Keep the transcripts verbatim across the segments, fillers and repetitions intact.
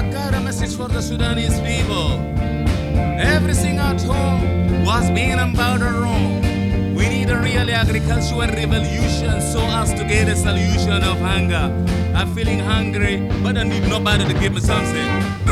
I got a message for the Sudanese people. Everything at home was being about wrong. We need a really agricultural revolution so as to get a solution of hunger. I'm feeling hungry, but I need nobody to give me something.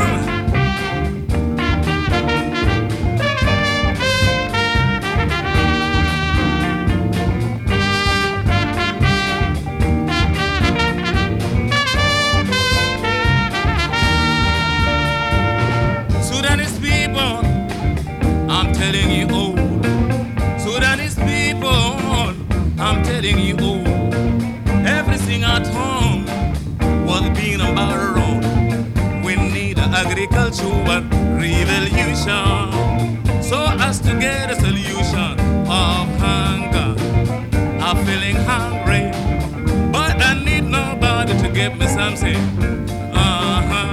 Sudanese people, I'm telling you all. Sudanese people, I'm telling you all. Everything at home was being about wrong. We need an agricultural revolution so as to get a solution of hunger. I'm feeling hungry, but I need nobody to give me something. Uh-huh.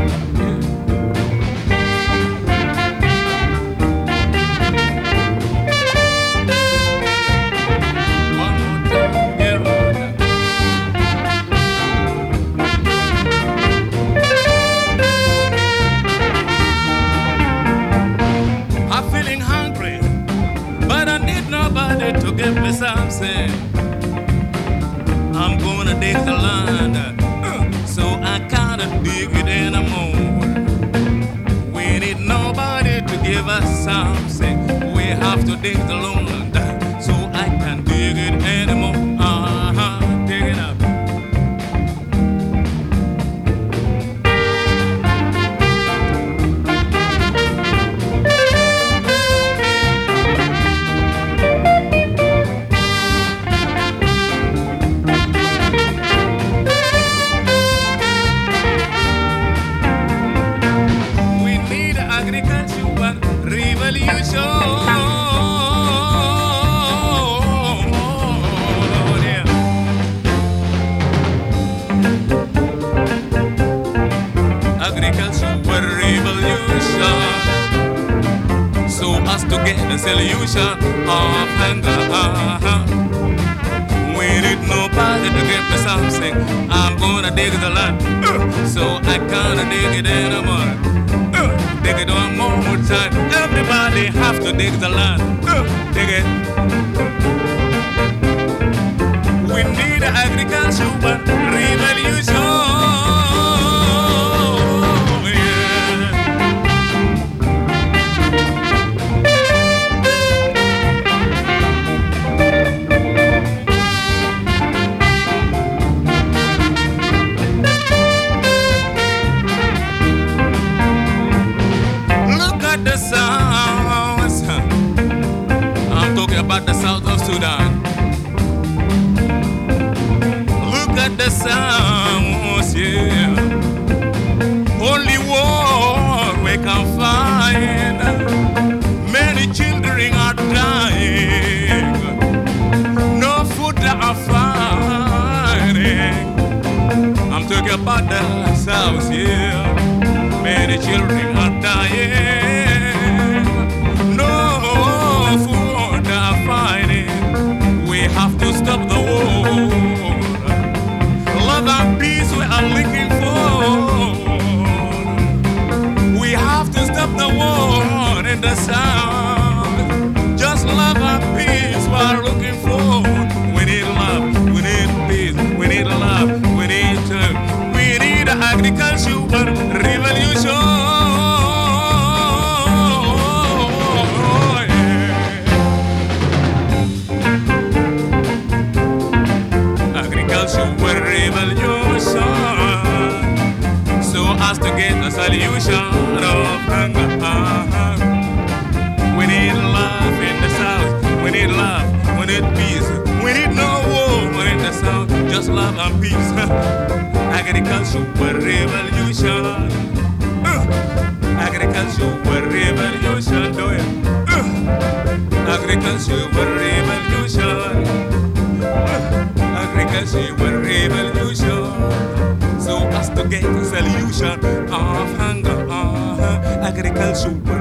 To give me something, I'm gonna dig the land, uh, so I can't dig it anymore. We need nobody to give us something. We have to dig the land, so I can't dig it anymore. Uh-huh, dig it up. Agricultural revolution, so as to get a solution of hunger. Uh-huh. We need nobody to give me something. I'm gonna dig the land, uh, so I can't dig it anymore. Uh, dig it one more time. Everybody have to dig the land. Uh, dig it. We need an agricultural revolution. The sounds, I'm talking about the south of Sudan. Look at the sounds, yeah. Only war we can find. Many children are dying. No food are finding. I'm talking about the south, yeah. Many children are dying. Have to stop the war. Love and peace we are looking for. We have to stop the war in the south. Just love and peace we are looking for. We need love, we need peace, we need love, we need uh, we need agricultural revolution. Revolution, so as to get a solution of hunger. Uh-huh. We need love in the south. We need love. We need peace. We need no war in the south. Just love and peace. Agricultural revolution. Uh. Agricultural revolution. Do it. Uh. Agricultural revolution. Agricultural revolution, so as to get a solution of hunger. Uh-huh. Agricultural